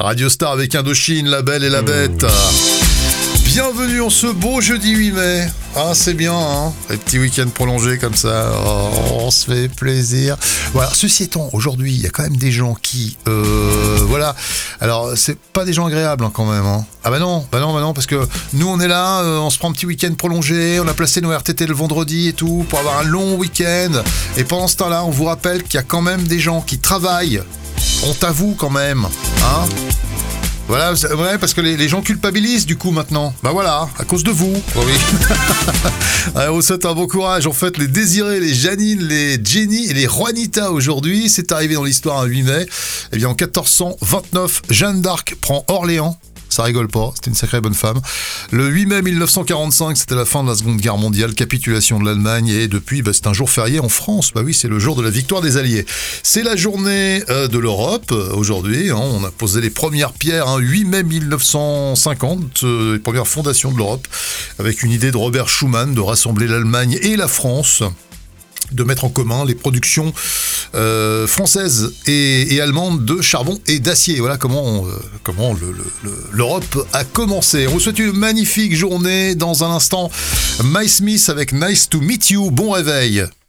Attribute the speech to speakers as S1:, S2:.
S1: Radio Star avec Indochine, la belle et la bête. Bienvenue en ce beau jeudi 8 mai. Ah, c'est bien, hein, les petits week-ends prolongés comme ça. Oh, on se fait plaisir. Voilà, ceci étant, aujourd'hui, il y a quand même des gens qui... voilà. Alors, c'est pas des gens agréables, hein, quand même. Hein. Ah bah non, parce que nous, on est là, on se prend un petit week-end prolongé, on a placé nos RTT le vendredi et tout, pour avoir un long week-end. Et pendant ce temps-là, on vous rappelle qu'il y a quand même des gens qui travaillent. On t'avoue quand même, hein. Voilà, c'est vrai, parce que les gens culpabilisent du coup maintenant. Bah voilà, à cause de vous. Oh oui. Allez, on vous souhaite un bon courage. En fait, les Désirés, les Janine, les Jenny et les Juanita aujourd'hui, c'est arrivé dans l'histoire un 8 mai. Eh bien, en 1429, Jeanne d'Arc prend Orléans. Ça rigole pas, c'était une sacrée bonne femme. Le 8 mai 1945, c'était la fin de la Seconde Guerre mondiale, capitulation de l'Allemagne, et depuis, c'est un jour férié en France. Bah oui, c'est le jour de la victoire des Alliés. C'est la journée de l'Europe, aujourd'hui. Hein, on a posé les premières pierres, 8 mai 1950, les premières fondations de l'Europe, avec une idée de Robert Schuman de rassembler l'Allemagne et la France, de mettre en commun les productions françaises et allemandes de charbon et d'acier. Voilà comment l'Europe a commencé. On vous souhaite une magnifique journée. Dans un instant, My Smith avec Nice to Meet You. Bon réveil.